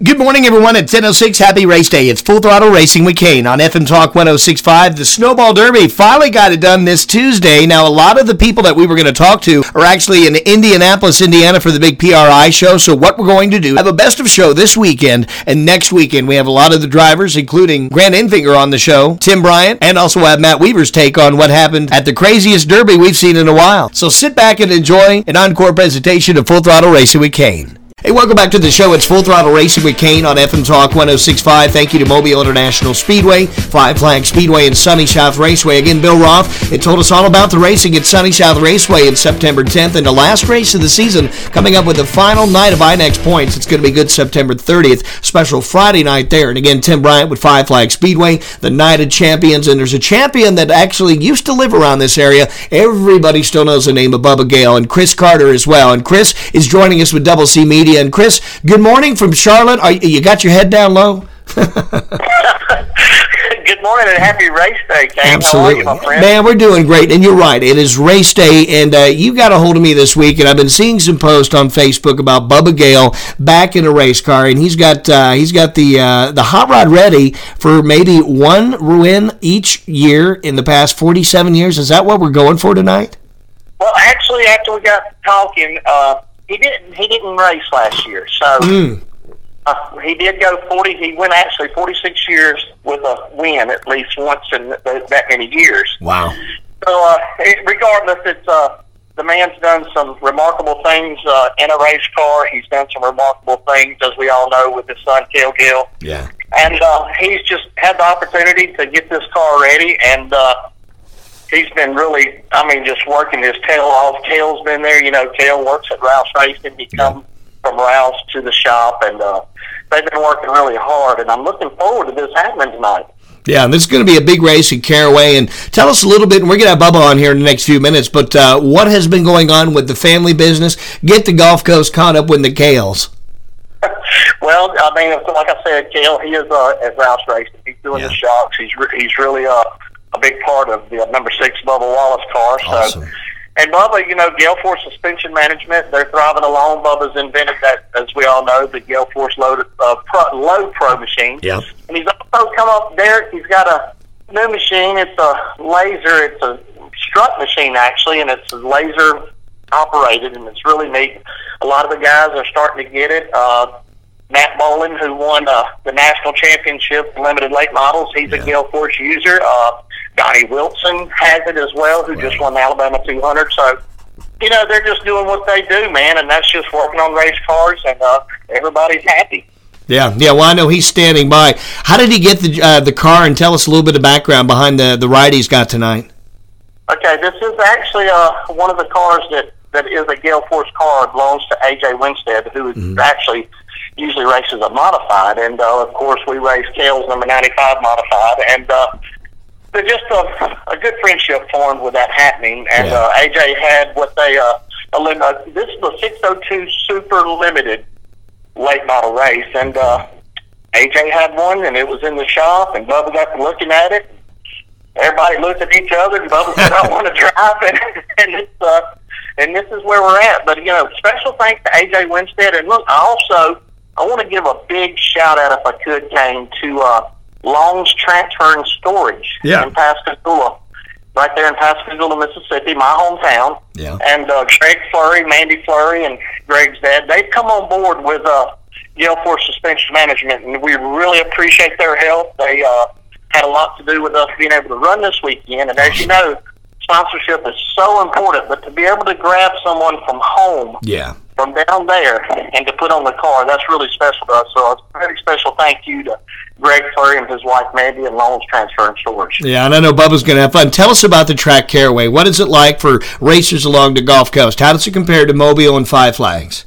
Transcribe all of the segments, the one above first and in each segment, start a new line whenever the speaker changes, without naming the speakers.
Good morning, everyone. At 10:06, happy race day. It's Full Throttle Racing with Kane on FM Talk 106.5. The Snowball Derby finally got it done this Tuesday. Now, a lot of the people that we were going to talk to are actually in Indianapolis, Indiana for the big PRI show. So what we're going to do, have a best of show this weekend, and next weekend we have a lot of the drivers, including Grant Enfinger on the show, Tim Bryant, and also have Matt Weaver's take on what happened at the craziest Derby we've seen in a while. So sit back and enjoy an encore presentation of Full Throttle Racing with Kane. Hey, welcome back to the show. It's Full Throttle Racing with Kane on FM Talk 106.5. Thank you to Mobile International Speedway, Five Flag Speedway, and Sunny South Raceway. Again, Bill Roth, it told us all about the racing at Sunny South Raceway in September 10th, and the last race of the season coming up with the final night of INEX points. It's going to be good September 30th. Special Friday night there. And again, Tim Bryant with Five Flag Speedway, the Night of Champions, and there's a champion that actually used to live around this area. Everybody still knows the name of Bubba Gale, and Chris Carter as well. And Chris is joining us with Double C Media. And Chris, good morning from Charlotte. You got your head down low?
Good morning and happy race day, Kane.
Absolutely.
How are you, my friend?
Man, we're doing great. And you're right. It is race day, and you got a hold of me this week, and I've been seeing some posts on Facebook about Bubba Gale back in a race car, and he's got the hot rod ready for maybe one win each year in the past 47 years. Is that what we're going for tonight?
Well, actually, after we got talking, he didn't race last year, so he did go 40. He went actually 46 years with a win at least once in that many years.
Wow.
So regardless, it's the man's done some remarkable things in a race car. He's done some remarkable things, as we all know, with his son Cale Gale.
Yeah.
And he's just had the opportunity to get this car ready, and he's been really, just working his tail off. Cale's been there. Cale works at Rouse Racing. He comes from Rouse to the shop, and they've been working really hard, and I'm looking forward to this happening tonight.
Yeah, and this is going to be a big race in Caraway. And tell us a little bit, and we're going to have Bubba on here in the next few minutes, but what has been going on with the family business? Get the Gulf Coast caught up with the Gales.
Well, like I said, Cale, he is at Rouse Racing. He's doing the shocks. He's really a big part of the number 6 Bubba Wallace car.
Awesome.
So, and Bubba, Gale Force Suspension Management, they're thriving along. Bubba's invented that, as we all know, the Gale Force Load Pro machine.
Yeah.
And he's also come up there. He's got a new machine. It's a laser. It's a strut machine, actually, and it's laser operated, and it's really neat. A lot of the guys are starting to get it. Matt Bolin, who won the national championship limited late models, he's a Gale Force user. Donnie Wilson has it as well, who just won the Alabama 200. So, they're just doing what they do, man, and that's just working on race cars, and everybody's happy. Yeah.
Well, I know he's standing by. How did he get the car, and tell us a little bit of background behind the ride he's got tonight?
Okay, this is actually one of the cars that is a Gale Force car. It belongs to A.J. Winstead, who actually usually races a modified, and of course we race Cale's number 95 modified, and there's just a good friendship formed with that happening. And AJ had what they this is the 602 Super Limited late model race, and AJ had one, and it was in the shop, and Bubba got to looking at it. Everybody looked at each other, and Bubba said, "I want to drive," and this is where we're at. But special thanks to AJ Winstead, and look, I want to give a big shout out, if I could, Kane, to Long's Transfer and Storage in Pascagoula, right there in Pascagoula, Mississippi, my hometown. Yeah. And Greg Flurry, Mandy Flurry, and Greg's dad, they've come on board with Gale Force Suspension Management, and we really appreciate their help. They had a lot to do with us being able to run this weekend, and as you know, sponsorship is so important, but to be able to grab someone from home, from down there, and to put on the car, that's really special to us. So a very special thank you to Greg Flurry and his wife Mandy and Long's Transfer and Storage. Yeah,
and I know Bubba's going to have fun. Tell us about the track Caraway. What is it like for racers along the Gulf Coast? How does it compare to Mobile and Five Flags?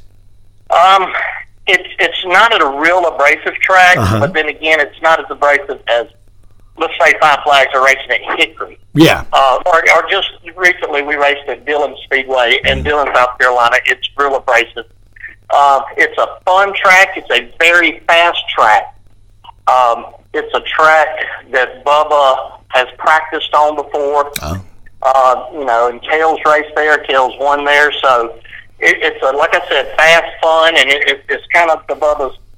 It's not at a real abrasive track, but then again, it's not as abrasive as, let's say, Five Flags are racing at Hickory.
Yeah.
Or just recently we raced at Dillon Speedway in Dillon, South Carolina. It's real abrasive. It's a fun track. It's a very fast track. It's a track that Bubba has practiced on before. And Cale's raced there. Cale's won there. So it's like I said, fast, fun, and it's kind of the Bubba's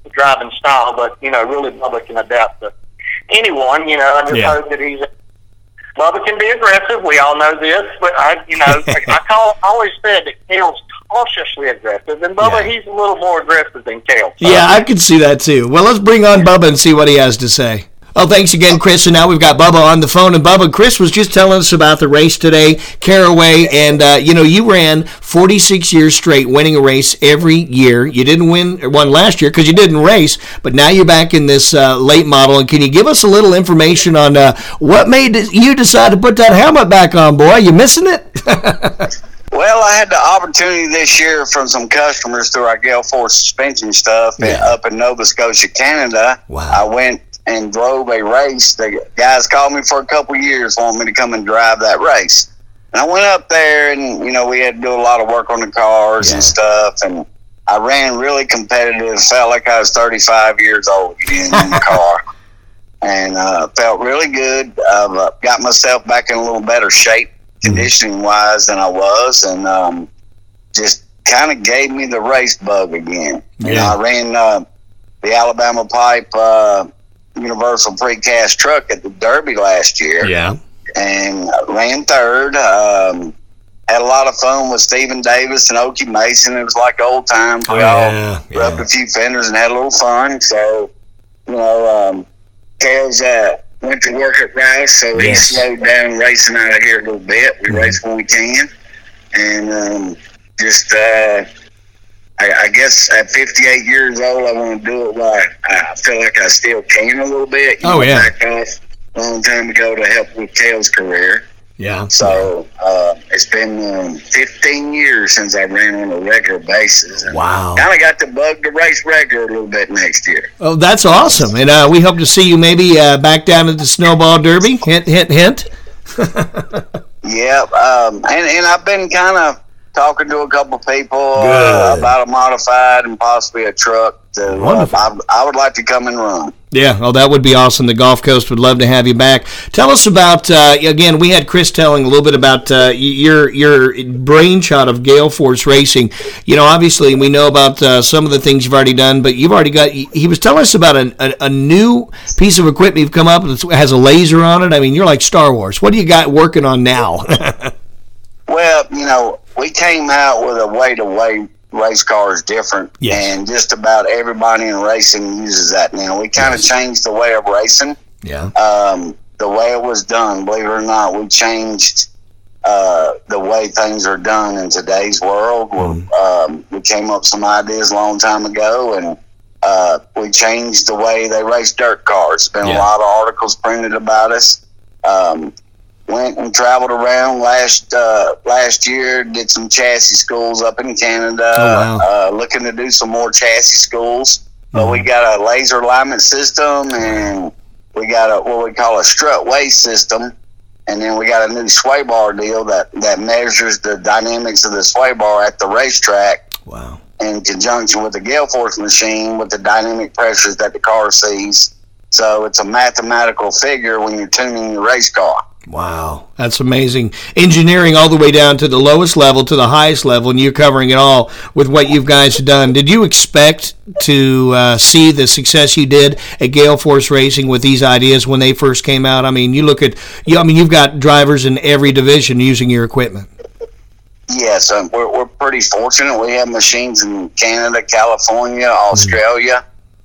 driving style, but, really Bubba can adapt to anyone, I just hope that Bubba can be aggressive. We all know this, but I always said that Cale's cautiously aggressive, and Bubba, he's a little more aggressive than Cale. So.
Yeah, I could see that too. Well, let's bring on Bubba and see what he has to say. Oh, thanks again, Chris. And now we've got Bubba on the phone. And Bubba, Chris was just telling us about the race today, Caraway. And, you ran 46 years straight, winning a race every year. You didn't win one last year because you didn't race, but now you're back in this late model. And can you give us a little information on what made you decide to put that helmet back on, boy? You missing it?
Well, I had the opportunity this year from some customers through our Gale Force suspension stuff up in Nova Scotia, Canada.
Wow.
I went and drove a race. The guys called me for a couple of years, wanting me to come and drive that race. And I went up there, and, we had to do a lot of work on the cars and stuff. And I ran really competitive. Felt like I was 35 years old again in the car. And felt really good. Got myself back in a little better shape, conditioning-wise, than I was. And just kind of gave me the race bug again.
Yeah.
I ran the Alabama Pipe Universal Precast truck at the Derby last year.
Yeah.
And ran third. Had a lot of fun with Stephen Davis and Okie Mason. It was like old times. We all rubbed a few fenders and had a little fun. So, Cale's went to work at Rouse, so he slowed down racing out of here a little bit. We race when we can. And I guess at 58 years old, I want to do it while I feel like I still can a little bit. Backed off a long time ago to help with Cale's career.
Yeah.
So it's been 15 years since I ran on a regular basis.
Wow.
Kind of got the bug to race regular a little bit next year.
Oh, that's awesome. And we hope to see you maybe back down at the Snowball Derby. Hint, hint, hint.
Yeah. And I've been kind of talking to a couple people about a modified and possibly a truck.
Wonderful.
I would like to come and run.
Yeah, oh, that would be awesome. The Gulf Coast would love to have you back. Tell us about, again, we had Chris telling a little bit about your brainchild of Gale Force Racing. Obviously, we know about some of the things you've already done, but you've already got, he was telling us about a new piece of equipment you've come up with that has a laser on it. I mean, you're like Star Wars. What do you got working on now?
Well, we came out with a way to weigh race cars different, and just about everybody in racing uses that now. We kind of changed the way of racing.
Yeah.
The way it was done, believe it or not, we changed the way things are done in today's world. We came up with some ideas a long time ago, and we changed the way they race dirt cars. There's been a lot of articles printed about us. Went and traveled around last year, did some chassis schools up in Canada, looking to do some more chassis schools. But we got a laser alignment system, and we got what we call a strut weigh system. And then we got a new sway bar deal that measures the dynamics of the sway bar at the racetrack.
Wow.
In conjunction with the Gale Force machine with the dynamic pressures that the car sees. So it's a mathematical figure when you're tuning your race car.
Wow, that's amazing. Engineering all the way down to the lowest level to the highest level, and you're covering it all with what you guys have done. Did you expect to see the success you did at Gale Force Racing with these ideas when they first came out? I mean, you've got drivers in every division using your equipment.
Yes, we're pretty fortunate. We have machines in Canada, California, Australia.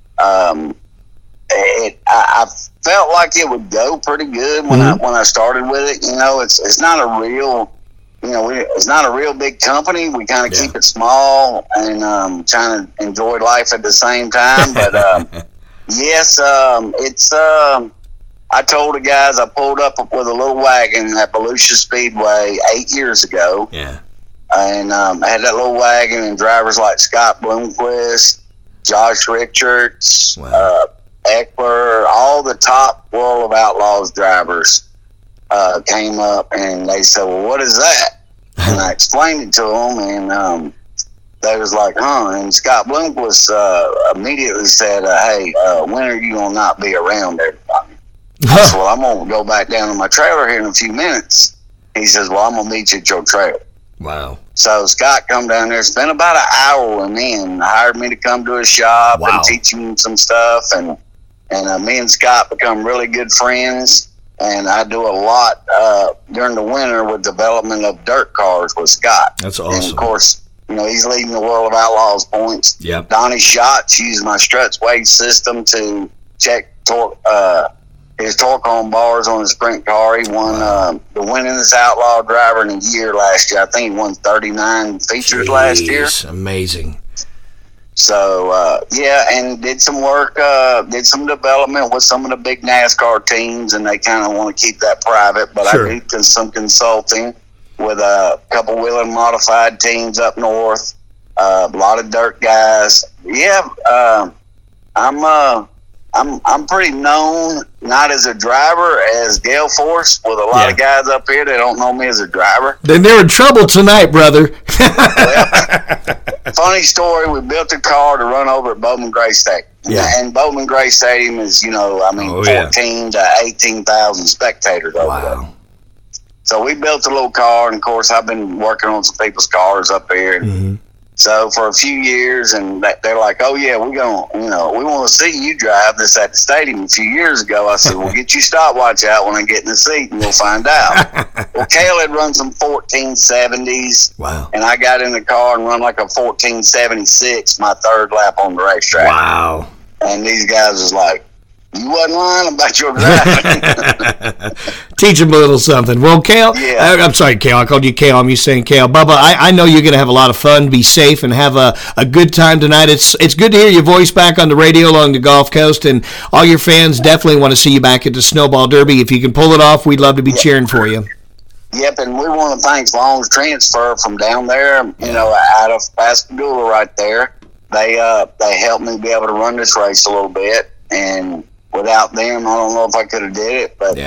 I felt like it would go pretty good when I started with it. It's not a real, it's not a real big company. We kind of keep it small and trying to enjoy life at the same time. But yes, it's. I told the guys I pulled up with a little wagon at Volusia Speedway 8 years ago.
Yeah,
and I had that little wagon and drivers like Scott Bloomquist, Josh Richards.
Wow.
Eckler, all the top World of Outlaws drivers came up, and they said, well, what is that? And I explained it to them, and they was like, huh? And Scott Bloomquist immediately said, hey, when are you going to not be around everybody? I said, well, I'm going to go back down to my trailer here in a few minutes. He says, well, I'm going to meet you at your trailer.
Wow.
So Scott come down there, spent about an hour with me, and hired me to come to his shop and teach him some stuff. And me and Scott become really good friends. And I do a lot during the winter with development of dirt cars with Scott.
That's awesome.
And of course, he's leading the World of Outlaws points.
Yep.
Donnie Schatz used my struts weight system to check his torque on bars on his sprint car. He won the winningest outlaw driver in a year last year. I think he won 39 features last year.
Amazing.
So, and did some work, did some development with some of the big NASCAR teams, and they kind of want to keep that private. But I do some consulting with a couple wheeler modified teams up north, a lot of dirt guys. Yeah, I'm pretty known, not as a driver, as Gale Force, with a lot of guys up here that don't know me as a driver.
Then they're in trouble tonight, brother.
Funny story, we built a car to run over at Bowman Gray Stadium.
Yeah.
And Bowman Gray Stadium is, 14 to 18,000 spectators over there. So we built a little car, and of course I've been working on some people's cars up here. Mm-hmm. So for a few years, and they're like, "Oh yeah, we want to see you drive this at the stadium." A few years ago, I said, "Well, get your stopwatch out when I get in the seat, and you'll find out." Well, Cale had run some 1470s, and I got in the car and run like a 1476, my third lap on the racetrack.
Wow!
And these guys was like, "You wasn't lying about your driving."
Teach him a little something. Well, Cale, I'm sorry, Cale. I called you Cale. I'm used to saying Cale. Bubba, I know you're going to have a lot of fun, be safe, and have a good time tonight. It's good to hear your voice back on the radio along the Gulf Coast, and all your fans definitely want to see you back at the Snowball Derby. If you can pull it off, we'd love to be cheering for you.
Yep, and we want to thank Long's Transfer from down there, out of Pascagoula right there. They helped me be able to run this race a little bit, and without them, I don't know if I could have did it. But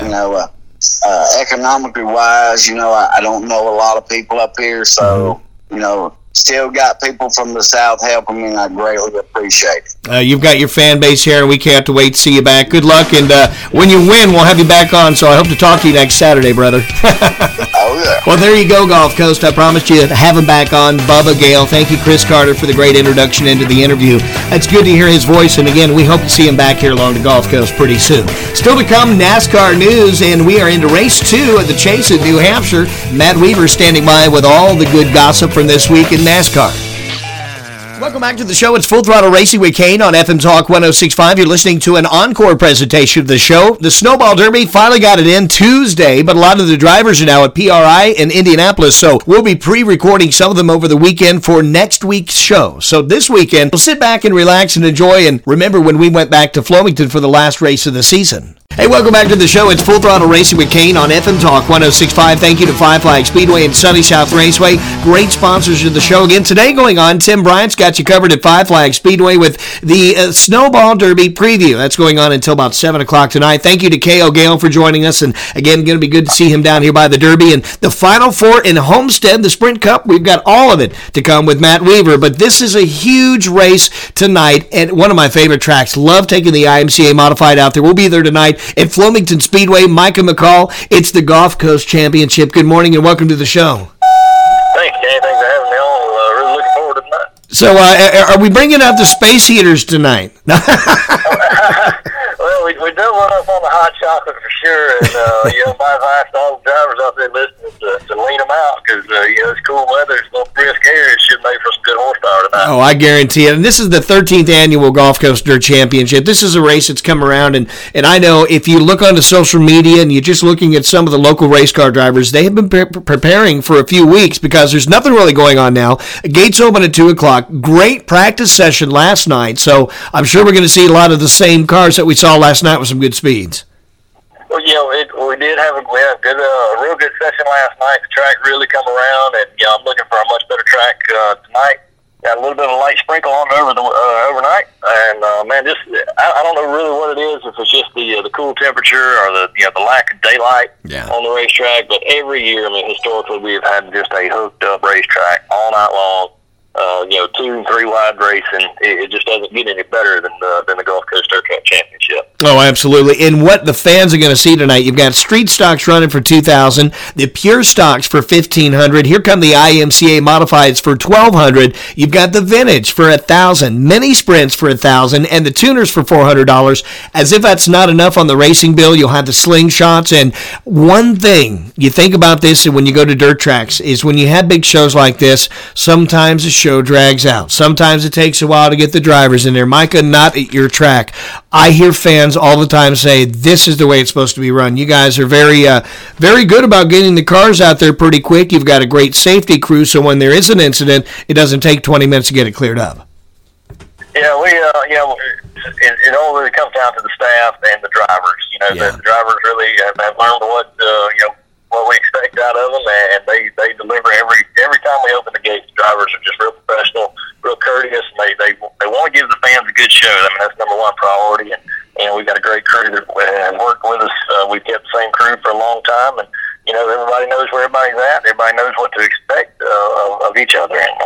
economically wise, I don't know a lot of people up here, so still got people from the South helping me, and I greatly appreciate it.
You've got your fan base here, and we can't wait to see you back. Good luck, and when you win, we'll have you back on, so I hope to talk to you next Saturday, brother.
Oh, yeah.
Well, there you go, Gulf Coast. I promised you to have him back on. Bubba Gale. Thank you, Chris Carter, for the great introduction into the interview. It's good to hear his voice, and again, we hope to see him back here along the Gulf Coast pretty soon. Still to come, NASCAR news, and we are into race 2 at the Chase in New Hampshire. Matt Weaver standing by with all the good gossip from this week in NASCAR. Welcome back to the show. It's Full Throttle Racing with Kane on FM Talk 106.5. You're listening to an encore presentation of the show. The Snowball Derby finally got it in Tuesday, but a lot of the drivers are now at PRI in Indianapolis, so we'll be pre-recording some of them over the weekend for next week's show. So this weekend, we'll sit back and relax and enjoy, and remember when we went back to Floymington for the last race of the season. Hey, welcome back to the show. It's Full Throttle Racing with Kane on FM Talk 106.5. Thank you to Five Flag Speedway and Sunny South Raceway. Great sponsors of the show. Again, today going on, Tim Bryant's got you covered at Five Flag Speedway with the Snowball Derby preview. That's going on until about 7 o'clock tonight. Thank you to K.O. Gale for joining us. And again, going to be good to see him down here by the Derby. And the Final Four in Homestead, the Sprint Cup, we've got all of it to come with Matt Weaver. But this is a huge race tonight at one of my favorite tracks. Love taking the IMCA Modified out there. We'll be there tonight at Floymington Speedway. Micah McCall, it's the Gulf Coast Championship. Good morning and welcome to the show.
Thanks, Kenny. Thanks for having me on. Really looking forward to tonight.
So, are we bringing out the space heaters tonight?
Well, we do run up on the hot chocolate for sure, and my advice to all the drivers out there listening to lean them out because it's cool weather, it's a little brisk air, it should make for some good horsepower tonight.
Oh, I guarantee it. And this is the 13th annual Gulf Coast Dirt Championship. This is a race that's come around, and I know if you look onto social media and you're just looking at some of the local race car drivers, they have been preparing for a few weeks because there's nothing really going on now. Gates open at 2 o'clock. Great practice session last night, so I'm sure we're going to see a lot of the same cars that we saw last night with some good speeds.
Well, we did have a real good session last night. The track really come around, and I'm looking for a much better track tonight. Got a little bit of a light sprinkle on overnight, and I don't know really what it is. If it's just the cool temperature or the lack of daylight on the racetrack, but every year, historically, we've had just a hooked up racetrack all night long. 2 and 3 wide racing, it just doesn't get any better than the Gulf Coast Dirt Track Championship.
Oh, absolutely. And what the fans are going to see tonight, you've got street stocks running for $2,000, the pure stocks for $1,500. Here come the IMCA modifieds for $1,200. You've got the vintage for $1,000, mini sprints for $1,000, and the tuners for $400. As if that's not enough on the racing bill, you'll have the slingshots. And one thing you think about this, and when you go to dirt tracks, is when you have big shows like this, sometimes the show drags out. Sometimes it takes a while to get the drivers in there. Micah, not at your track. I hear fans all the time say this is the way it's supposed to be run. You guys are very good about getting the cars out there pretty quick. You've got a great safety crew, so when there is an incident, it doesn't take 20 minutes to get it cleared up.
Yeah, it all really comes down to the staff and the drivers. The drivers really have learned what we expect out of them, and they deliver every time we open the gates. The drivers are just real professional, real courteous, and they want to give the fans a good show. I mean, that's number one priority, and we've got a great crew that worked with us. We've kept the same crew for a long time, and everybody knows where everybody's at. Everybody knows what to expect of each other, and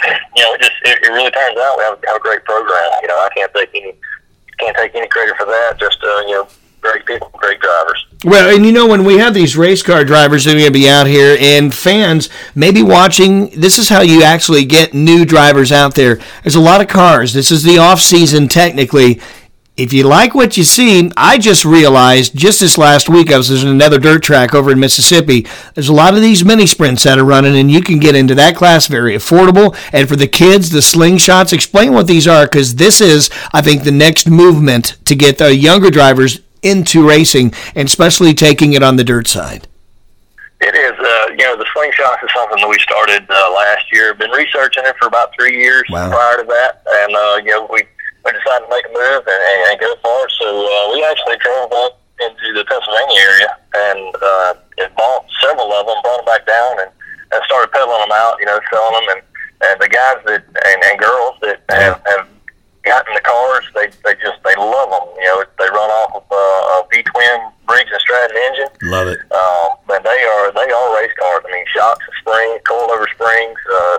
it really turns out we have a great program. I can't take any credit for that. Just great people, great drivers.
Well, and when we have these race car drivers that are going to be out here and fans maybe watching, this is how you actually get new drivers out there. There's a lot of cars. This is the off season technically. If you like what you see, I just realized just this last week I was in another dirt track over in Mississippi. There's a lot of these mini sprints that are running, and you can get into that class very affordable. And for the kids, the slingshots, explain what these are, because this is, I think, the next movement to get the younger drivers into racing, and especially taking it on the dirt side.
It is. The slingshots is something that we started last year. Been researching it for about 3 years prior to that, and we decided to make a move and go for it. So we actually drove up into the Pennsylvania area and bought several of them, brought them back down, and started peddling them out. Selling them, and the guys and girls that have gotten the cars, they love them. They run off of a V-twin Briggs & Stratton engine.
Love it.
And they are race cars. I mean, shocks, springs, coilover springs.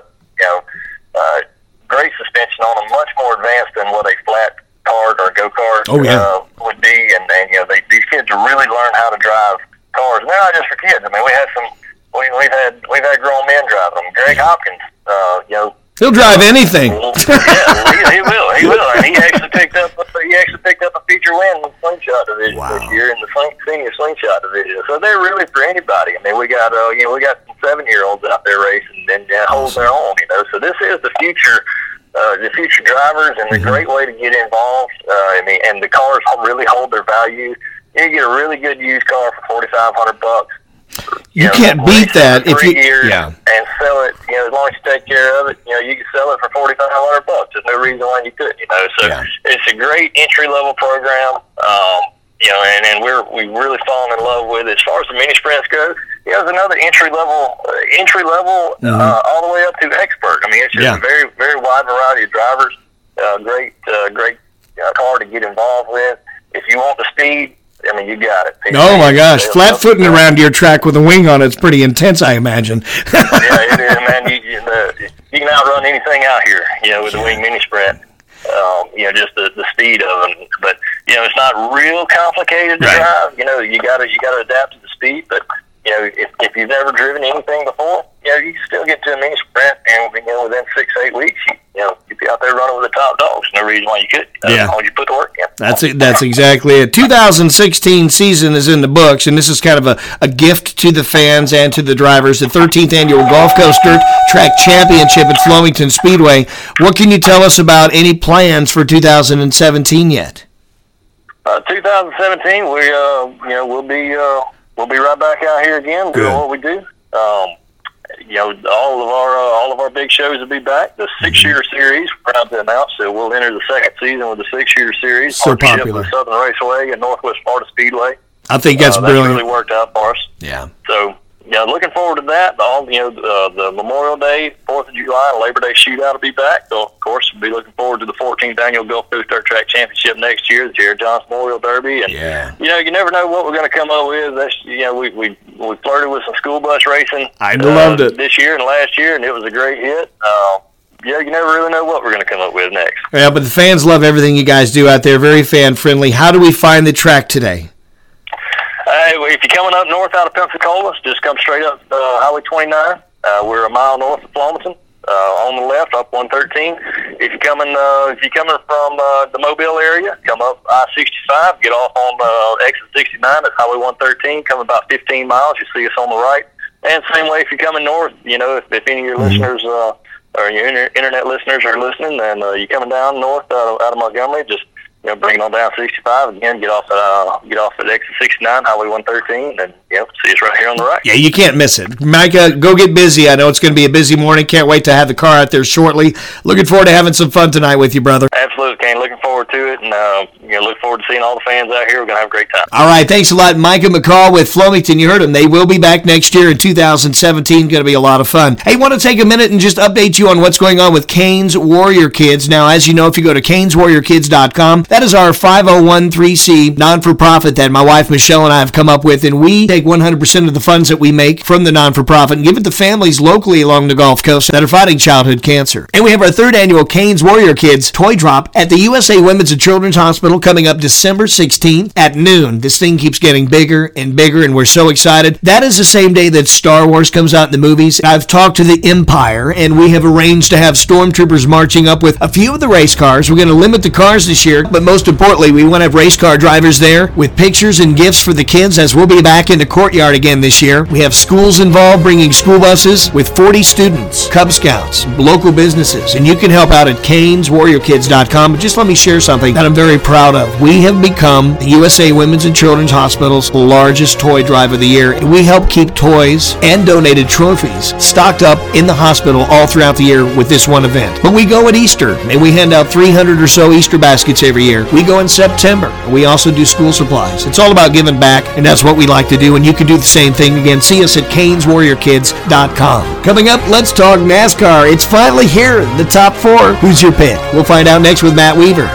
Great suspension on them, much more advanced than what a flat kart or go kart would be. And these kids are really learning how to drive cars. And they're not just for kids. I mean, we've had grown men drive them. Greg Hopkins,
he'll drive anything.
He will. And he actually picked up a feature win in the slingshot division this year in the senior slingshot division. So they're really for anybody. I mean, we got some 7-year-olds out there racing and holding their own. So this is the future drivers, and a great way to get involved. And the cars really hold their value. You get a really good used car for $4,500.
You can't beat that if
3 years and sell it. As long as you take care of it, you can sell it for $4,500. There's no reason why you couldn't. So it's a great entry level program. And we really fallen in love with it. As far as the mini sprints go, there's another entry level, all the way up to expert. I mean, it's just a very, very wide variety of drivers. Great car to get involved with. If you want the speed, I mean, you got it.
Oh, my gosh. Flat-footing around your track with a wing on it's pretty intense, I imagine.
Yeah, it is, man. You can outrun anything out here, with the wing mini sprint. Just the speed of them. But, it's not real complicated to drive. You got to adapt to the speed. But, if you've never driven anything before, you can still get to a mini sprint, and within 6 to 8 weeks, you'd be out there running with the top dogs. No reason why you couldn't. As long as you put the work in.
That's exactly it. 2016 season is in the books, and this is kind of a gift to the fans and to the drivers. The 13th annual Gulf Coast Dirt Track Championship at Flemington Speedway. What can you tell us about any plans for 2017 yet?
2017, we'll be right back out here again doing what we do. All of our big shows will be back. The 6-shooter series, we're proud to announce that we'll enter the second season with the 6-shooter series.
So popular.
With Southern Raceway and Northwest Florida Speedway.
I think that's brilliant.
That's really worked out for us.
Yeah.
So, looking forward to that. The Memorial Day, 4th of July, and Labor Day shootout will be back. So, of course, we'll be looking forward to the 14th annual Gulf Coast Dirt Track Championship next year, the Jared Johnson Memorial Derby. And, you never know what we're going to come up with. That's, we flirted with some school bus racing.
I loved it
this year and last year, and it was a great hit. you never really know what we're going to come up with next.
Yeah, but the fans love everything you guys do out there. Very fan-friendly. How do we find the track today?
If you're coming up north out of Pensacola, just come straight up Highway 29. We're a mile north of Flomaton. On the left, up 113. If you're coming from the Mobile area, come up I-65, get off on exit 69. That's Highway 113. Come about 15 miles, you see us on the right. And same way if you're coming north, if any of your listeners or your internet listeners are listening, and you're coming down north out of Montgomery, just bring it on down 65 again. Get off at exit 69, Highway 113, and see us right here on the right.
Yeah, you can't miss it. Micah, go get busy. I know it's going to be a busy morning. Can't wait to have the car out there shortly. Looking forward to having some fun tonight with you, brother.
Absolutely, Kane. Looking forward to it, and look forward to seeing all the fans out here. We're going to have a great time.
All right, thanks a lot, Micah McCall with Flomaton. You heard him. They will be back next year in 2017. Going to be a lot of fun. Hey, want to take a minute and just update you on what's going on with Canes Warrior Kids. Now, as you know, if you go to CanesWarriorKids.com, that is our 501(c) non-for-profit that my wife Michelle and I have come up with, and we take 100% of the funds that we make from the non-for-profit and give it to families locally along the Gulf Coast that are fighting childhood cancer. And we have our third annual Canes Warrior Kids toy drop at the USA Women's and Children's Hospital coming up December 16th at noon. This thing keeps getting bigger and bigger, and we're so excited. That is the same day that Star Wars comes out in the movies. I've talked to the Empire, and we have arranged to have stormtroopers marching up with a few of the race cars. We're going to limit the cars this year, but most importantly, we want to have race car drivers there with pictures and gifts for the kids, as we'll be back in the courtyard again this year. We have schools involved, bringing school buses with 40 students, Cub Scouts, local businesses, and you can help out at CanesWarriorKids.com. But just let me share something that I'm very proud of. We have become the USA Women's and Children's Hospital's largest toy drive of the year. We help keep toys and donated trophies stocked up in the hospital all throughout the year with this one event. But we go at Easter, and we hand out 300 or so Easter baskets every year. We go in September. We also do school supplies. It's all about giving back, and that's what we like to do, and you can do the same thing. Again, see us at CanesWarriorKids.com. Coming up, let's talk NASCAR. It's finally here, the top four. Who's your pick? We'll find out next with Matt Weaver.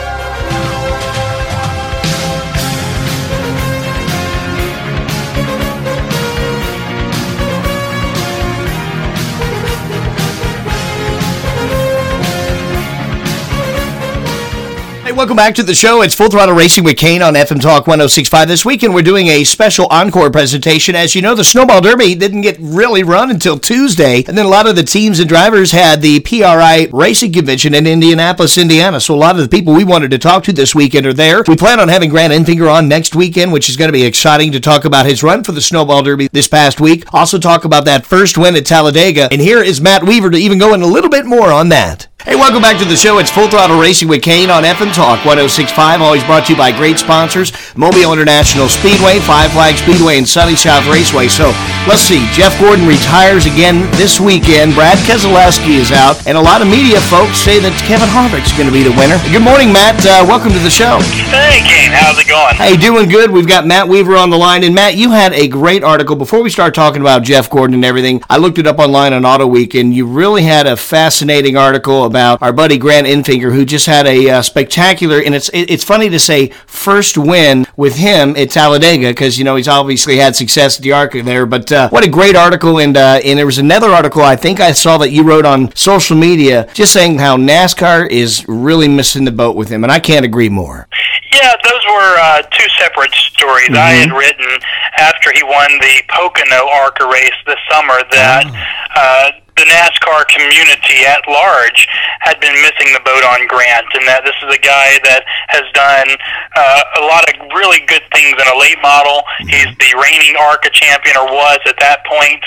Welcome back to the show. It's Full Throttle Racing with Kane on FM Talk 106.5. This weekend, we're doing a special encore presentation. As you know, the Snowball Derby didn't get really run until Tuesday, and then a lot of the teams and drivers had the PRI Racing Convention in Indianapolis, Indiana. So a lot of the people we wanted to talk to this weekend are there. We plan on having Grant Enfinger on next weekend, which is going to be exciting to talk about his run for the Snowball Derby this past week. Also talk about that first win at Talladega. And here is Matt Weaver to even go in a little bit more on that. Hey, welcome back to the show. It's Full Throttle Racing with Kane on FM Talk 106.5. Always brought to you by great sponsors: Mobile International Speedway, Five Flag Speedway, and Sunny South Raceway. So let's see. Jeff Gordon retires again this weekend. Brad Keselowski is out, and a lot of media folks say that Kevin Harvick's going to be the winner. Good morning, Matt. Welcome to the show.
Hey, Kane. How's it going?
Hey, doing good. We've got Matt Weaver on the line. And Matt, you had a great article. Before we start talking about Jeff Gordon and everything, I looked it up online on Auto Week, and you really had a fascinating article about our buddy Grant Enfinger, who just had a spectacular, and it's funny to say, first win with him at Talladega, because, he's obviously had success at the ARCA there. But what a great article. And there was another article I think I saw that you wrote on social media just saying how NASCAR is really missing the boat with him, and I can't agree more.
Yeah, those were two separate stories. I had written after he won the Pocono ARCA race this summer that the NASCAR community at large had been missing the boat on Grant, and that this is a guy that has done a lot of really good things in a late model. He's the reigning ARCA champion, or was at that point.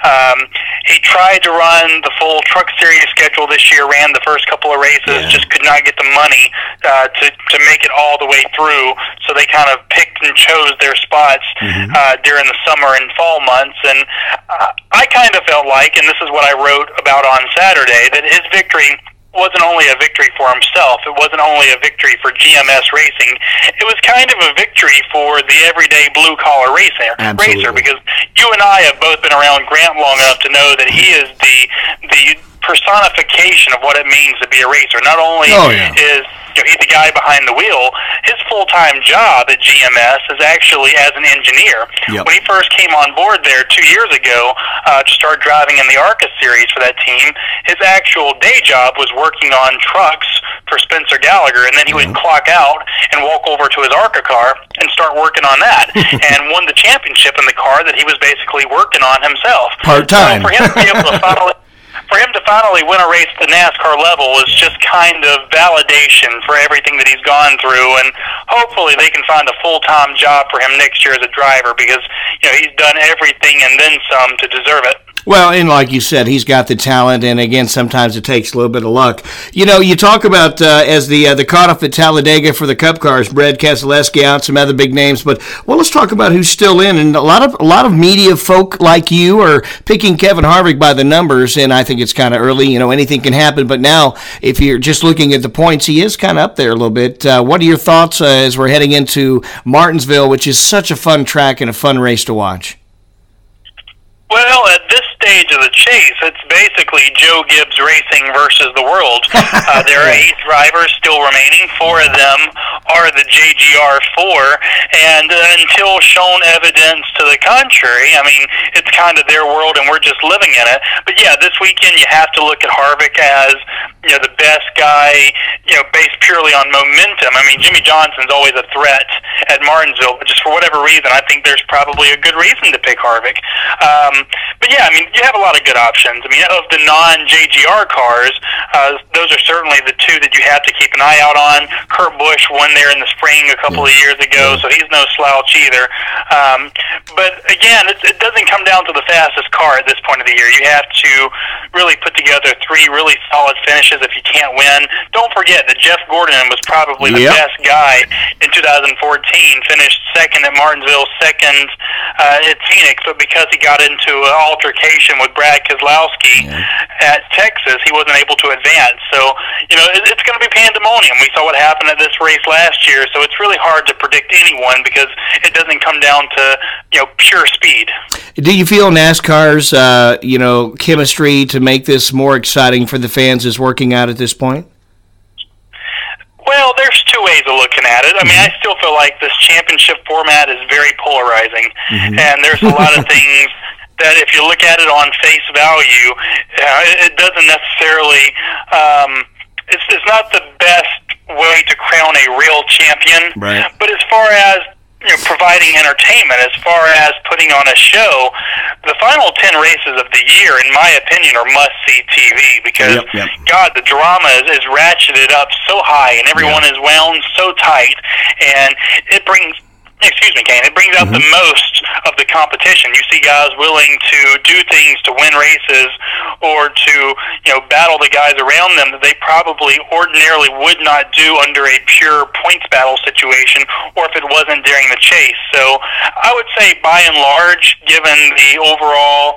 He tried to run the full Truck Series schedule this year, ran the first couple of races, just could not get the money to make it all the way through, so they kind of picked and chose their spots during the summer and fall months. And I kind of felt like, and this is what I wrote about on Saturday, that his victory wasn't only a victory for himself, it wasn't only a victory for GMS Racing, it was kind of a victory for the everyday blue-collar racer, because you and I have both been around Grant long enough to know that he is the personification of what it means to be a racer. Not only is he's the guy behind the wheel, his full-time full-time job at GMS is actually as an engineer.
Yep.
When he first came on board there 2 years ago to start driving in the ARCA series for that team, his actual day job was working on trucks for Spencer Gallagher, and then he would clock out and walk over to his ARCA car and start working on that, and won the championship in the car that he was basically working on himself.
Part-time.
So for him to be able to finally win a race at the NASCAR level was just kind of validation for everything that he's gone through, and hopefully they can find a full-time job for him next year as a driver, because he's done everything and then some to deserve it.
Well, and like you said, he's got the talent, and again, sometimes it takes a little bit of luck. You talk about as the cutoff at Talladega for the Cup cars, Brad Keselowski out, some other big names, but let's talk about who's still in. And a lot of media folk like you are picking Kevin Harvick by the numbers, and I think it's kind of early. Anything can happen, but now if you're just looking at the points, he is kind of up there a little bit. What are your thoughts as we're heading into Martinsville, which is such a fun track and a fun race to watch?
Well, at this stage of the chase, it's basically Joe Gibbs Racing versus the world. There are 8 drivers still remaining. 4 of them are the JGR4, and until shown evidence to the contrary, it's kind of their world, and we're just living in it. But yeah, this weekend you have to look at Harvick as the best guy, based purely on momentum. Jimmy Johnson's always a threat at Martinsville, but just for whatever reason, I think there's probably a good reason to pick Harvick. But yeah, you have a lot of good options. Of the non-JGR cars, those are certainly the 2 that you have to keep an eye out on. Kurt Busch won there in the spring a couple of years ago, so he's no slouch either. But again, it doesn't come down to the fastest car at this point of the year. You have to really put together 3 really solid finishes if you can't win. Don't forget that Jeff Gordon was probably the best guy in 2014, finished second at Martinsville, second at Phoenix, but because he got into an altercation with Brad Keselowski at Texas, he wasn't able to advance. So, it's going to be pandemonium. We saw what happened at this race last year, so it's really hard to predict anyone because it doesn't come down to, pure speed.
Do you feel NASCAR's, chemistry to make this more exciting for the fans is working out at this point?
Well, there's 2 ways of looking at it. I still feel like this championship format is very polarizing, and there's a lot of things that if you look at it on face value, it doesn't necessarily, it's not the best way to crown a real champion.
Right.
But as far as providing entertainment, as far as putting on a show, the final 10 races of the year, in my opinion, are must-see TV because, God, the drama is ratcheted up so high and everyone is wound so tight, and it brings... Excuse me, Kane. It brings out the most of the competition. You see guys willing to do things to win races or to, battle the guys around them that they probably ordinarily would not do under a pure points battle situation or if it wasn't during the chase. So I would say, by and large, given the overall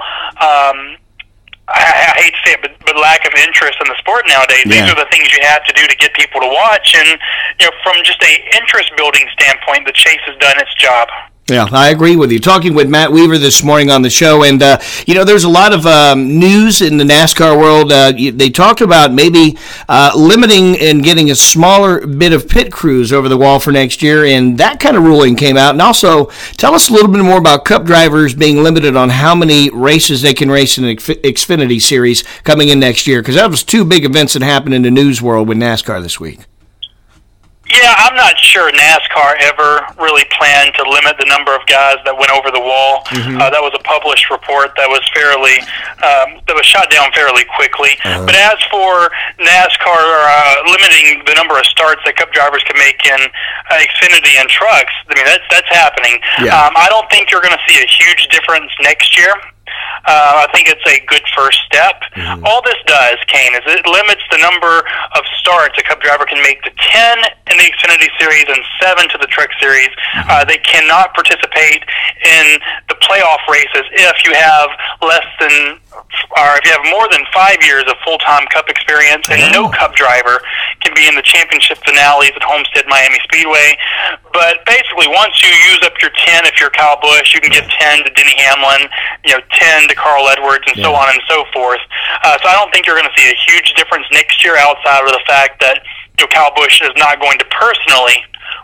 I hate to say it, but lack of interest in the sport nowadays. These are the things you have to do to get people to watch. And, from just a interest-building standpoint, the chase has done its job.
Yeah, I agree with you. Talking with Matt Weaver this morning on the show, and, there's a lot of news in the NASCAR world. They talked about maybe limiting and getting a smaller bit of pit crews over the wall for next year, and that kind of ruling came out. And also, tell us a little bit more about Cup drivers being limited on how many races they can race in the Xfinity Series coming in next year, because that was 2 big events that happened in the news world with NASCAR this week.
Yeah, I'm not sure NASCAR ever really planned to limit the number of guys that went over the wall. That was a published report that was that was shot down fairly quickly. But as for NASCAR limiting the number of starts that Cup drivers can make in Xfinity and trucks, that's happening. I don't think you're going to see a huge difference next year. I think it's a good first step. All this does, Kane, is it limits the number of starts a Cup driver can make to 10 in the Xfinity Series and 7 to the Truck Series. They cannot participate in the playoff races if you have if you have more than 5 years of full-time Cup experience, and no Cup driver can be in the championship finales at Homestead Miami Speedway. But basically, once you use up your 10, if you're Kyle Busch, you can give 10 to Denny Hamlin, 10 to Carl Edwards, and so on and so forth. So I don't think you're going to see a huge difference next year outside of the fact that Kyle Busch is not going to personally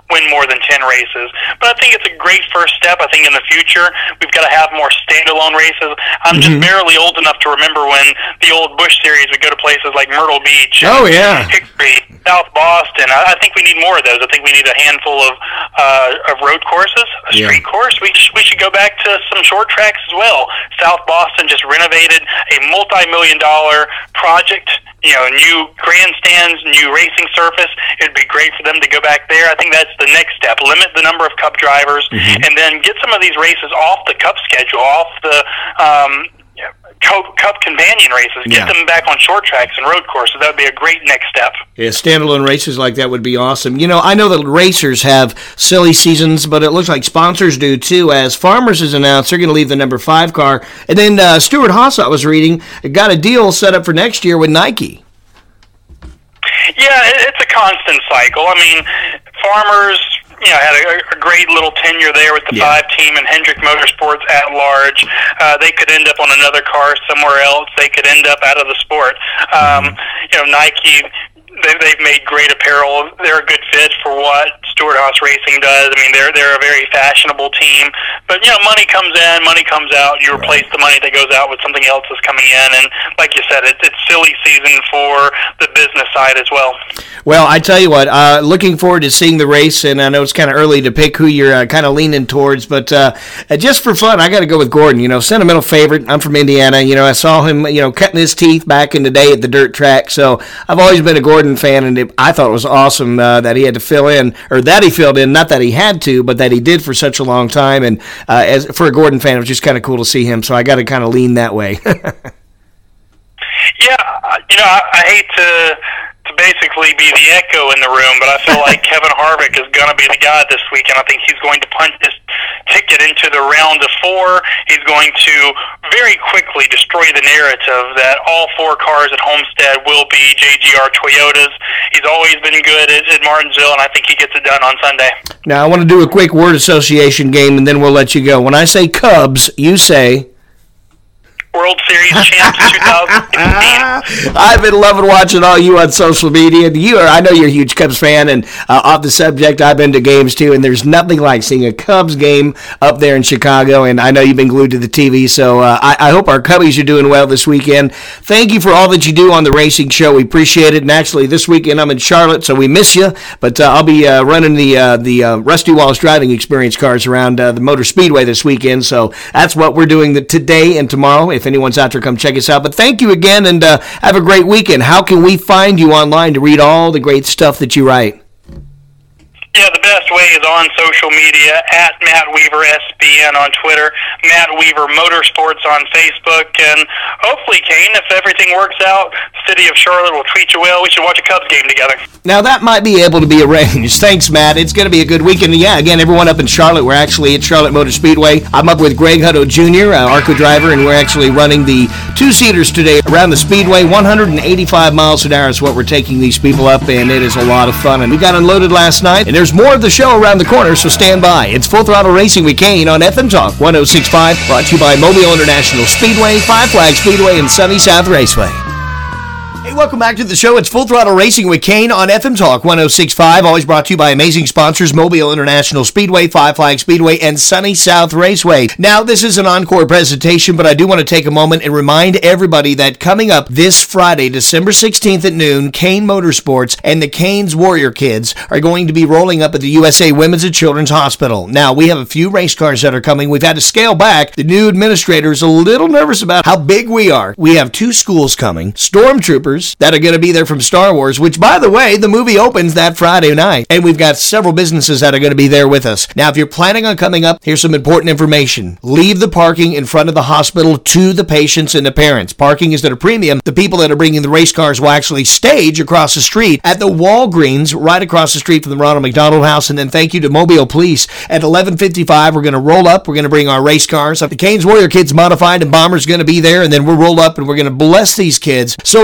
win more than 10 races. But I think it's a great first step. I think in the future, we've got to have more standalone races. I'm just barely old enough to remember when the old Busch Series would go to places like Myrtle Beach, Hickory, South Boston. I think we need more of those. I think we need a handful of road courses, a street course. We should go back to some short tracks as well. South Boston just renovated a multi-million-dollar project, new grandstands, new racing surface. It'd be great for them to go back there. I think that's the next step. Limit the number of Cup drivers, and then get some of these races off the Cup schedule, off the Cup companion races. Get them back on short tracks and road courses. That would be a great next step.
Yeah, standalone races like that would be awesome. I know that racers have silly seasons, but it looks like sponsors do too, as Farmers has announced they're going to leave the number 5 car. And then Stuart Haas, I was reading, got a deal set up for next year with Nike.
Yeah, it's a constant cycle. I mean, Farmers had a great little tenure there with the 5 team and Hendrick Motorsports at large. They could end up on another car somewhere else. They could end up out of the sport. Nike, they've made great apparel. They're a good fit for what Stuart Haas Racing does. I mean, they're a very fashionable team. But, money comes in, money comes out. You replace the money that goes out with something else that's coming in. And like you said, it's silly season for the business side as well.
Well, I tell you what, looking forward to seeing the race, and I know it's kind of early to pick who you're kind of leaning towards, but just for fun, I got to go with Gordon. Sentimental favorite. I'm from Indiana. I saw him, cutting his teeth back in the day at the dirt track, so I've always been a Gordon fan, and I thought it was awesome that he had to fill in, or that he filled in, not that he had to, but that he did for such a long time, and as for a Gordon fan, it was just kind of cool to see him, so I got to kind of lean that way.
Yeah, I hate to basically be the echo in the room, but I feel like Kevin Harvick is going to be the guy this weekend. I think he's going to punch his ticket into the round of 4. He's going to very quickly destroy the narrative that all 4 cars at Homestead will be JGR Toyotas. He's always been good at Martinsville, and I think he gets it done on Sunday. Now,
I want to do a quick word association game, and then we'll let you go. When I say Cubs, you say...
World Series champs 2016.
I've been loving watching all you on social media. I know you're a huge Cubs fan, and off the subject, I've been to games too, and there's nothing like seeing a Cubs game up there in Chicago, and I know you've been glued to the TV, so I hope our Cubbies are doing well this weekend. Thank you for all that you do on the racing show. We appreciate it, and actually this weekend I'm in Charlotte, so we miss you, but I'll be running the Rusty Wallace driving experience cars around the Motor Speedway this weekend, so that's what we're doing today and tomorrow. If anyone's out there, come check us out. But thank you again, and have a great weekend. How can we find you online to read all the great stuff that you write?
Yeah, the best way is on social media, at Matt Weaver SBN on Twitter, Matt Weaver Motorsports on Facebook, and hopefully, Kane, if everything works out, the city of Charlotte will treat you well. We should watch a Cubs game together.
Now, that might be able to be arranged. Thanks, Matt. It's going to be a good weekend. Yeah, again, everyone up in Charlotte, we're actually at Charlotte Motor Speedway. I'm up with Greg Hutto Jr., ARCA driver, and we're actually running the 2-seaters today around the Speedway. 185 miles an hour is what we're taking these people up, and it is a lot of fun. And we got unloaded last night, and there's more of the show around the corner, so stand by. It's Full Throttle Racing with Kane on FM Talk 106.5, brought to you by Mobile International Speedway, Five Flag Speedway, and Sunny South Raceway. Hey, welcome back to the show. It's Full Throttle Racing with Kane on FM Talk 106.5, always brought to you by amazing sponsors, Mobile International Speedway, Five Flag Speedway, and Sunny South Raceway. Now, this is an encore presentation, but I do want to take a moment and remind everybody that coming up this Friday, December 16th at noon, Kane Motorsports and the Kane's Warrior Kids are going to be rolling up at the USA Women's and Children's Hospital. Now, we have a few race cars that are coming. We've had to scale back. The new administrator is a little nervous about how big we are. We have 2 schools coming, stormtroopers that are going to be there from Star Wars, which, by the way, the movie opens that Friday night. And we've got several businesses that are going to be there with us. Now, if you're planning on coming up, here's some important information. Leave the parking in front of the hospital to the patients and the parents. Parking is at a premium. The people that are bringing the race cars will actually stage across the street at the Walgreens right across the street from the Ronald McDonald House. And then thank you to Mobile Police. At 11:55, we're going to roll up. We're going to bring our race cars up. The Kane's Warrior Kids Modified and Bomber's going to be there. And then we'll roll up and we're going to bless these kids. So again, you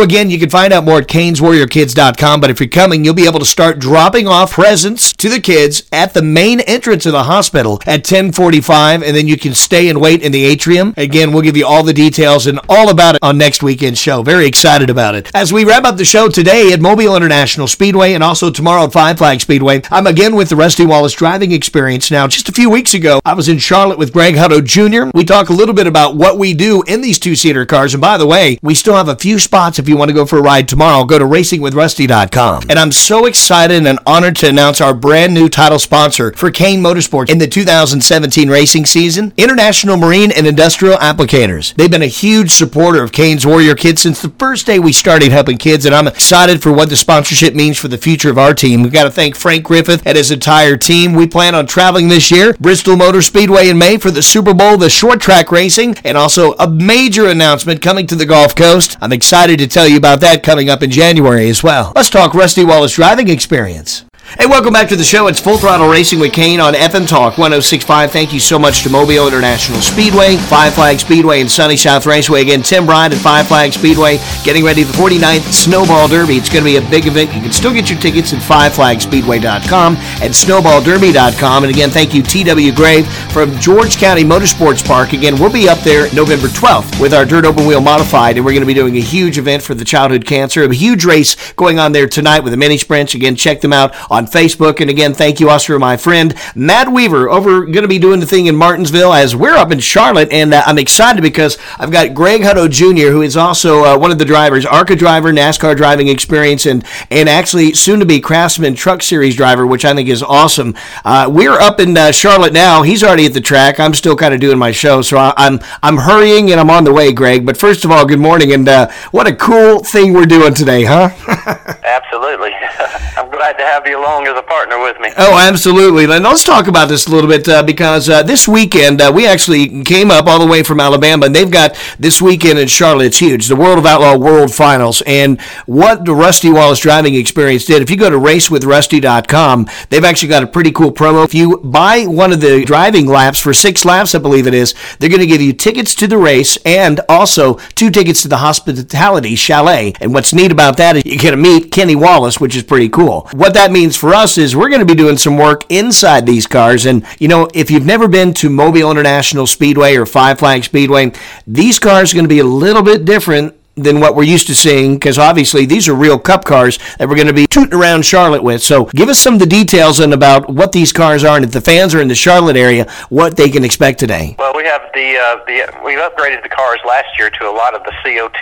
can find out more at CanesWarriorKids.com, but if you're coming, you'll be able to start dropping off presents to the kids at the main entrance of the hospital at 10:45, and then you can stay and wait in the atrium. Again, we'll give you all the details and all about it on next weekend's show. Very excited about it. As we wrap up the show today at Mobile International Speedway and also tomorrow at Five Flag Speedway, I'm again with the Rusty Wallace Driving Experience. Now, just a few weeks ago, I was in Charlotte with Greg Hutto Jr. We talk a little bit about what we do in these two-seater cars. And by the way, we still have a few spots if you want to go for a ride tomorrow. Go to racingwithrusty.com. And I'm so excited and honored to announce our brand new title sponsor for Kane Motorsports in the 2017 racing season, International Marine and Industrial Applicators. They've been a huge supporter of Kane's Warrior Kids since the first day we started helping kids, and I'm excited for what the sponsorship means for the future of our team. We've got to thank Frank Griffith and his entire team. We plan on traveling this year, Bristol Motor Speedway in May for the Super Bowl, the short track racing, and also a major announcement coming to the Gulf Coast. I'm excited to tell you about that coming up in January as well. Let's talk Rusty Wallace Driving Experience. Hey, welcome back to the show. It's Full Throttle Racing with Kane on FM Talk 106.5. Thank you so much to Mobile International Speedway, Five Flag Speedway, and Sunny South Raceway. Again, Tim Bryant at Five Flag Speedway getting ready for the 49th Snowball Derby. It's going to be a big event. You can still get your tickets at FiveFlagSpeedway.com and SnowballDerby.com. And again, thank you, T.W. Grave from George County Motorsports Park. Again, we'll be up there November 12th with our Dirt Open Wheel Modified, and we're going to be doing a huge event for the childhood cancer. A huge race going on there tonight with the mini sprints. Again, check them out on Facebook. And again, thank you also to my friend Matt Weaver over going to be doing the thing in Martinsville as we're up in Charlotte. And I'm excited because I've got Greg Hutto Jr., who is also one of the drivers, ARCA driver, NASCAR driving experience, and actually soon to be Craftsman Truck Series driver, which I think is awesome. We're up in Charlotte now. He's already at the track. I'm still kind of doing my show, so I'm hurrying and I'm on the way, Greg. But first of all, good morning, and what a cool thing we're doing today, huh?
Absolutely. I'm glad to have you along as a partner with me.
Oh, absolutely. And let's talk about this a little bit because this weekend we actually came up all the way from Alabama, and they've got this weekend in Charlotte. It's huge, the World of Outlaw World Finals. And what the Rusty Wallace Driving Experience did, if you go to racewithrusty.com, they've actually got a pretty cool promo. If you buy one of the driving laps for 6 laps, I believe it is, they're going to give you tickets to the race and also 2 tickets to the Hospitality Chalet. And what's neat about that is you're going to meet Kenny Wallace, which is pretty cool. What that means for us is we're going to be doing some work inside these cars. And, you know, if you've never been to Mobile International Speedway or Five Flag Speedway, these cars are going to be a little bit different than what we're used to seeing, because obviously these are real cup cars that we're going to be tooting around Charlotte with. So give us some of the details and about what these cars are, and if the fans are in the Charlotte area, what they can expect today.
Well, we have we've upgraded the cars last year to a lot of the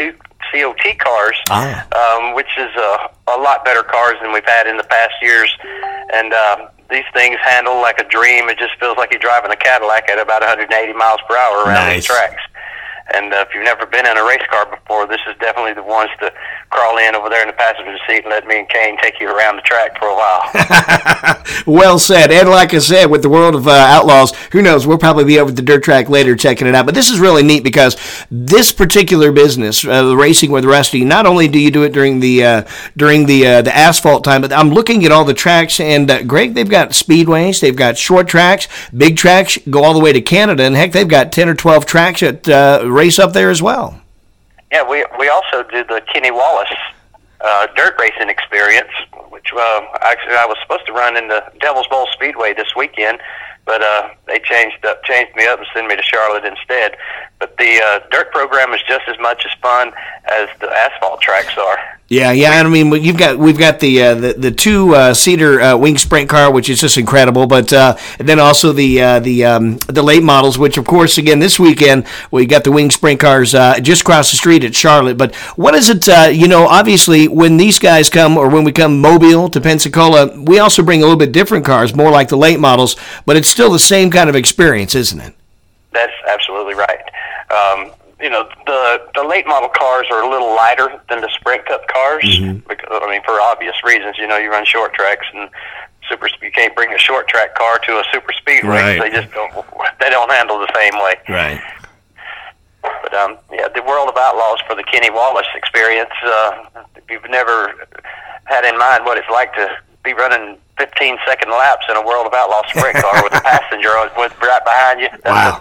COT cars, which is a lot better cars than we've had in the past years. And these things handle like a dream. It just feels like you're driving a Cadillac at about 180 miles per hour around these tracks. And if you've never been in a race car before, this is definitely the ones to crawl in over there in the passenger seat and let me and Kane take you around the track for a while.
Well said. And like I said, with the World of Outlaws, who knows, we'll probably be over at the dirt track later checking it out. But this is really neat because this particular business, the Racing with Rusty, not only do you do it during the asphalt time, but I'm looking at all the tracks, and Greg, they've got speedways, they've got short tracks, big tracks, go all the way to Canada, and heck, they've got 10 or 12 tracks at race up there as well.
Yeah, we also do the Kenny Wallace dirt racing experience, which actually I was supposed to run in the Devil's Bowl Speedway this weekend, but they changed me up and sent me to Charlotte instead. But the dirt program is just as much as fun as the asphalt tracks are.
Yeah. I mean, we've got the 2-seater wing sprint car, which is just incredible. But and then also the late models, which of course again this weekend we got the wing sprint cars just across the street at Charlotte. But what is it? Obviously when these guys come, or when we come Mobile to Pensacola, we also bring a little bit different cars, more like the late models. But it's still the same kind of experience, isn't it?
That's absolutely right. The late model cars are a little lighter than the Sprint Cup cars. Mm-hmm. Because, for obvious reasons. You run short tracks, and you can't bring a short track car to a super speed race. They just don't handle the same way.
Right.
But the World of Outlaws for the Kenny Wallace experience. If you've never had in mind what it's like to be running 15-second laps in a World of Outlaws sprint car with a passenger right behind you,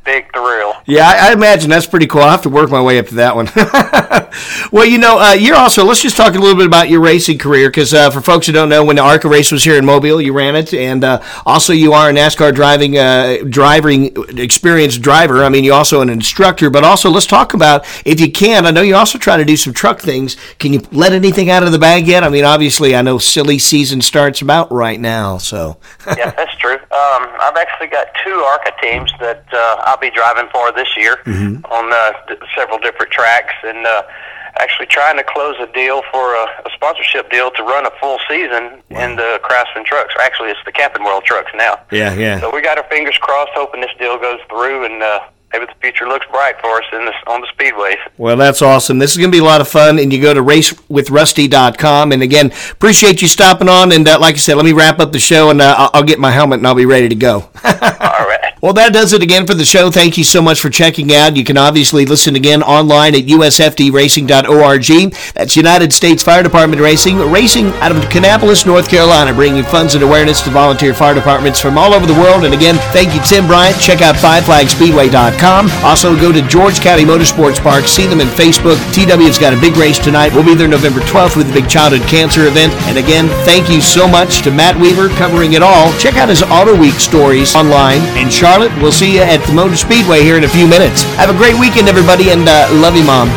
big thrill.
Yeah, I imagine that's pretty cool. I'll have to work my way up to that one. Well, you're also, let's just talk a little bit about your racing career, because for folks who don't know, when the ARCA race was here in Mobile, you ran it, and also you are a NASCAR driving experienced driver. I mean, you're also an instructor, but also let's talk about, if you can, I know you also try to do some truck things. Can you let anything out of the bag yet? I mean, obviously, I know silly season starts about right now, so.
Yeah, that's true. I've actually got 2 ARCA teams that I'll be driving for this year on several different tracks, and actually trying to close a deal for a sponsorship deal to run a full season in the Craftsman trucks. Actually, it's the Camping World trucks now.
Yeah.
So we got our fingers crossed, hoping this deal goes through, and maybe the future looks bright for us on the speedways.
Well, that's awesome. This is going to be a lot of fun, and you go to racewithrusty.com. And again, appreciate you stopping on, and like I said, let me wrap up the show, and I'll get my helmet, and I'll be ready to go.
All right.
Well, that does it again for the show. Thank you so much for checking out. You can obviously listen again online at usfdracing.org. That's United States Fire Department Racing out of Kannapolis, North Carolina, bringing funds and awareness to volunteer fire departments from all over the world. And again, thank you, Tim Bryant. Check out FiveFlagsSpeedway.com. Also, go to George County Motorsports Park. See them in Facebook. TW's got a big race tonight. We'll be there November 12th with the big childhood cancer event. And again, thank you so much to Matt Weaver covering it all. Check out his Auto Week stories online. And Charlotte, we'll see you at the Motor Speedway here in a few minutes. Have a great weekend, everybody, and love you, Mom.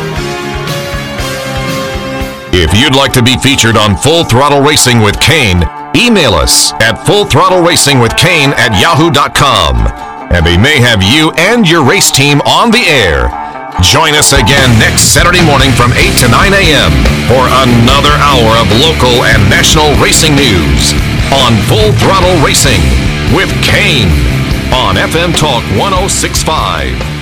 If you'd like to be featured on Full Throttle Racing with Kane, email us at fullthrottleracingwithkane@yahoo.com. And they may have you and your race team on the air. Join us again next Saturday morning from 8 to 9 a.m. for another hour of local and national racing news on Full Throttle Racing with Kane on FM Talk 106.5.